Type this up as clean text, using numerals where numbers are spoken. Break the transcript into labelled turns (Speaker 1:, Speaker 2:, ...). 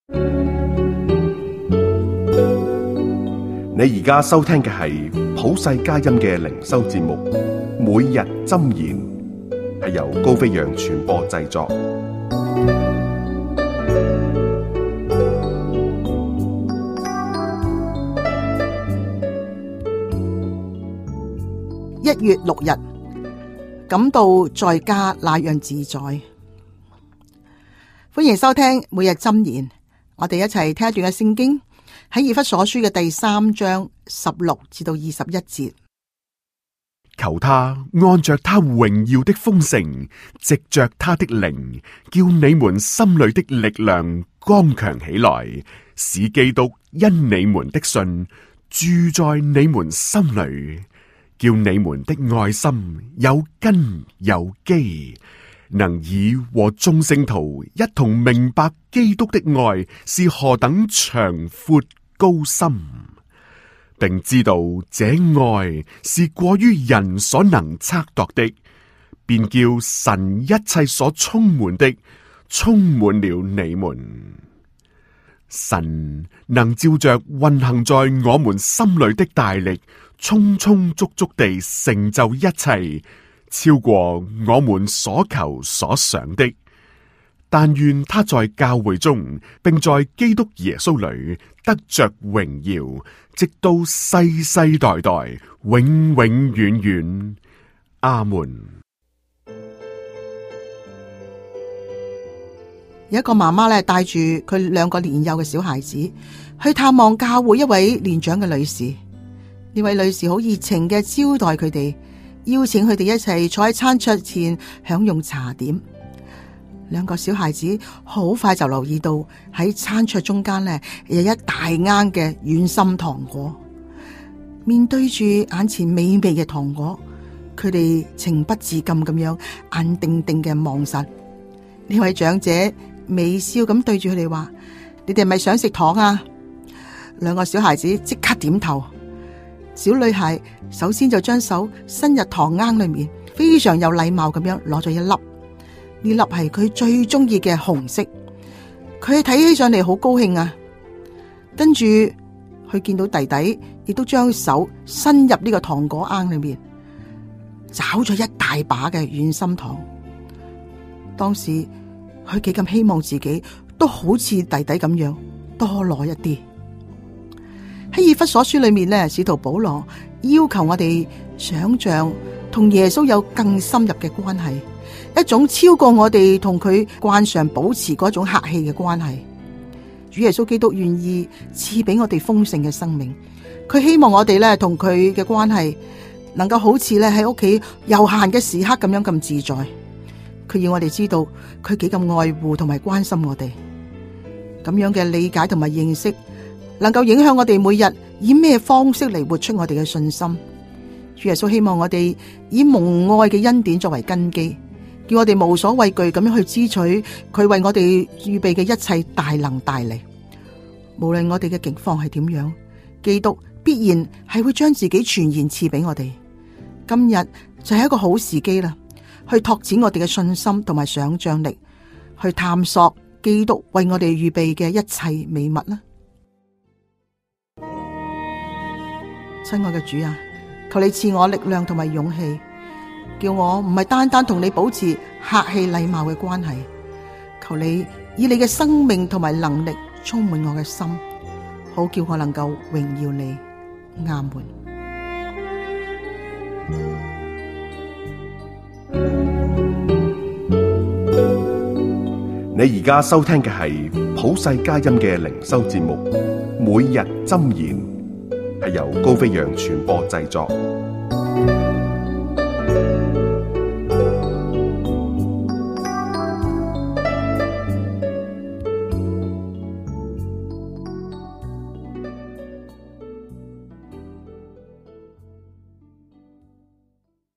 Speaker 1: 你而家收聽嘅係普世佳音嘅靈修節目，每日箴言，係由高飛揚傳播製作。
Speaker 2: 1月6日，感到在家那樣自在。歡迎收聽每日箴言，我哋一齊聽一段嘅聖經，喺以弗所書嘅第3章16至到21節。
Speaker 3: 求他按着他榮耀的豐盛，藉着他的靈，叫你們心裏的力量剛強起來，使基督因你們的信住在你們心裏，叫你們的愛心有根有基，能以和眾聖徒一同明白基督的愛是何等長闊高深，並知道這愛是過於人所能測度的，便叫神一切所充滿的充滿了你們。神能照着運行在我們心裏的大力，充充足足地成就一切，超過我們所求所想的。但願他在教會中，並在基督耶穌裏得着榮耀，直到世世代代，永永遠遠。阿門。
Speaker 2: 有一個媽媽咧，帶住佢2個年幼嘅小孩子去探望教會一位年長嘅女士。呢位女士好熱情嘅招待佢哋，邀請佢哋一齊坐喺餐桌前享用茶點。2個小孩子好快就留意到喺餐桌中間呢，有一大罌嘅軟心糖果。面對住眼前美味嘅糖果，佢哋情不自禁咁樣眼定定嘅望實。呢位長者微笑咁對住佢哋話：你哋係咪想食糖啊？2個小孩子即刻點頭。小女孩首先就將手伸入糖罌裏面，非常有禮貌咁樣攞咗一粒。呢粒係佢最中意嘅紅色，佢睇起上嚟好高興啊！跟住佢見到弟弟亦都將手伸入呢個糖果罌裏面，找咗一大把嘅軟心糖。當時佢幾咁希望自己都好似弟弟咁樣多攞一啲。喺以弗所書裏面呢，使徒保羅要求我哋想象同耶穌有更深入嘅關係，一種超過我哋同佢慣常保持嗰種客氣嘅關係。主耶穌基督願意賜俾我哋豐盛嘅生命，佢希望我哋咧同佢嘅關係能夠好似咧喺屋企悠閒嘅時刻咁樣咁自在。佢要我哋知道佢幾咁愛護同埋關心我哋，咁樣嘅理解同埋認識，能夠影響我哋每日以咩方式嚟活出我哋嘅信心。主耶穌希望我哋以蒙愛嘅恩典作為根基，叫我哋無所畏懼咁樣去支取佢為我哋預備嘅一切大能大力。無論我哋嘅境況係點樣，基督必然係會將自己全然賜俾我哋。今日就係一個好時機啦，去拓展我哋嘅信心同埋想象力，去探索基督為我哋預備嘅一切美物啦。親愛嘅主啊，求你賜我力量同埋勇氣，叫我唔係單單同你保持客氣禮貌嘅關係，求你以你嘅生命同埋能力充滿我嘅心，好叫我能夠榮耀你。阿門。
Speaker 1: 你而家收聽嘅係普世佳音嘅靈修節目，每日箴言，係由高飛揚傳播製作。